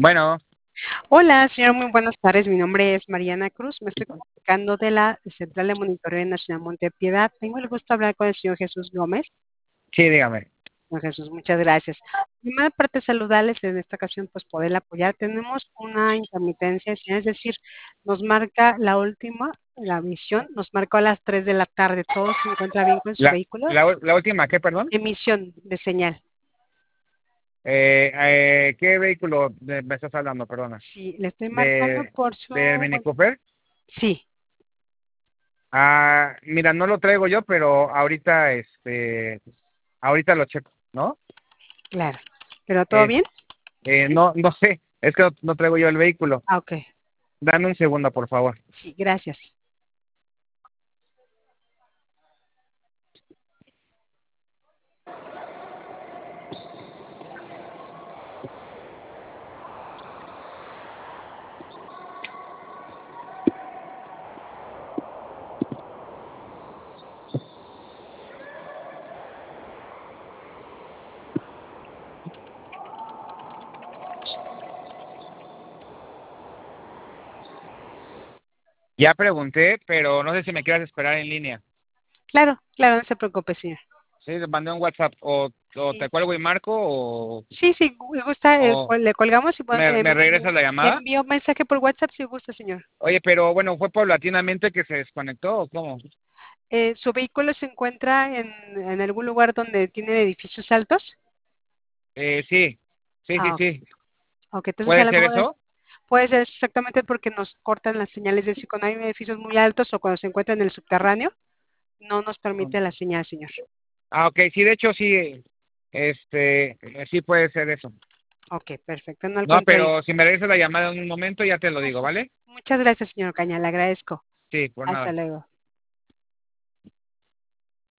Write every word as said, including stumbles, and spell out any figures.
Bueno, Hola, señor, muy buenas tardes. Mi nombre es Mariana Cruz. Me estoy comunicando de la Central de Monitoreo Nacional Montepiedad. Tengo el gusto de hablar con el señor Jesús Gómez. sí, dígame. Señor Jesús, muchas gracias. Primera parte, saludarles en esta ocasión, pues poder apoyar. Tenemos una intermitencia, es decir, nos marca la última, la emisión, nos marcó a las tres de la tarde. ¿Todo se encuentra bien con su La, vehículo? la, u- la última, ¿qué, perdón? Emisión de señal. Eh, eh, ¿qué vehículo de- me estás hablando, perdona? Sí, le estoy marcando ¿De, por su... del Mini Cooper? Sí, Ah, mira, no lo traigo yo, pero ahorita, este, ahorita lo checo, ¿no? claro. ¿Pero todo Es, bien? eh, no, no sé, es que no, no traigo yo el vehículo. Ah, ok. Dame un segundo, por favor. Sí, gracias. Ya pregunté, pero no sé si me quieras esperar en línea. Claro, claro, no se preocupe, señor. Sí, te mandé un WhatsApp, o, o te Sí, cuelgo y marco, o, sí, sí, gu- gusta, eh, o col- le colgamos y pon- me, eh, me me, regresas me- la me llamada. envió un mensaje por WhatsApp si gusta, señor. Oye, pero bueno, ¿fue paulatinamente que se desconectó o cómo? Eh, ¿su vehículo se encuentra en, en algún lugar donde tiene edificios altos? Eh, sí, sí, sí, Ah, ok. sí. Ok, entonces a ¿Puede lo ser mejor es- eso? puede ser exactamente porque nos cortan las señales, es decir, cuando hay edificios muy altos o cuando se encuentra en el subterráneo, no nos permite la señal, señor. Ah, ok, sí, de hecho sí, este, eh, sí puede ser eso. Ok, perfecto, no al No, contrario. pero si me regresas la llamada en un momento ya te lo digo, Muchas, ¿vale? muchas gracias, señor Caña, le agradezco. Sí, por Hasta nada. luego.